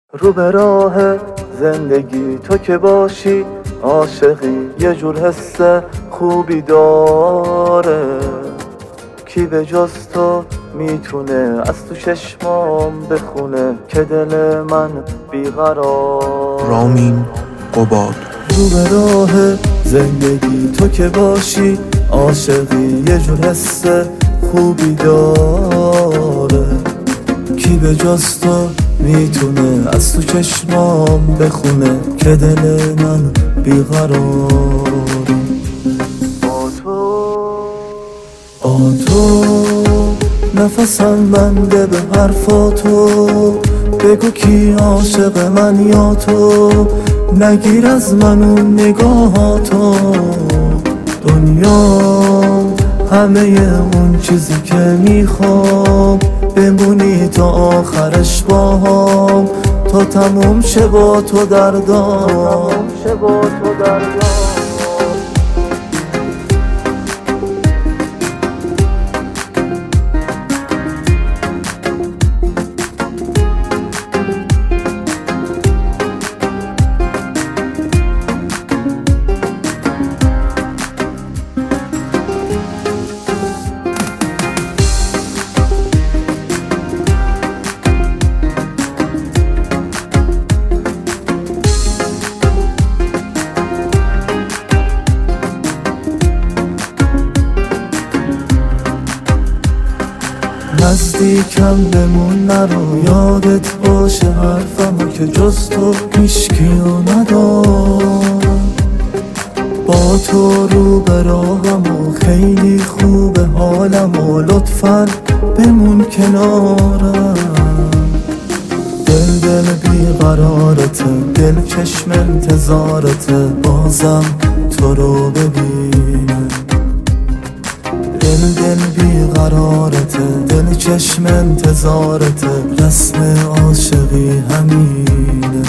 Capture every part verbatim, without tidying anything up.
رو به راه زندگی تو که باشی، عاشقی یه جور حس خوبی داره. کی به جز تو میتونه از تو چشمام بخونه که دل من بیقرار. رامین قباد. رو به راه زندگی تو که باشی، عاشقی یه جور حس خوبی داره. کی به جز تو میتونه از تو چشمام بخونه که دل من بیقرار. با تو با تو نفسم بنده به حرفاتو، بگو کی عاشق من یا تو، نگیر از من اون نگاهاتو. دنیا همه اون چیزی که میخوام، بمونی تا آخرش باهام، تا تموم شه با تو دردام. نزدیکم بمون نرو، یادت باشه حرفمو که جز تو هیچکیو ندارم. با تو رو به راهم و خیلی خوبه حالم و لطفاً بمون کنارم. دل دل بیقرارته، دل چشم انتظارته، بازم تو رو ببینم. دل دل بیقرارته، دل چشم انتظارته، رسم عاشقی همینه،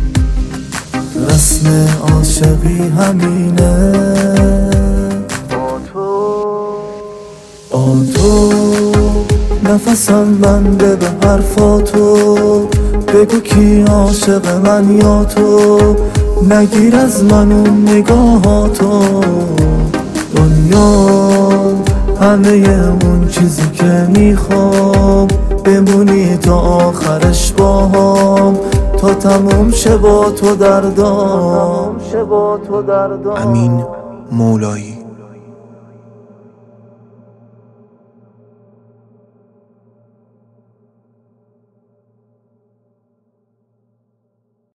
رسم عاشقی همینه. با تو با تو نفسم بنده به حرفاتو، بگو کی عاشق من یا تو، نگیر از من اون نگاهاتو. دنیا همه اون چیزی که میخوام، بمونی تا آخرش باهام، تا تموم شه با تو دردام. امین مولایی.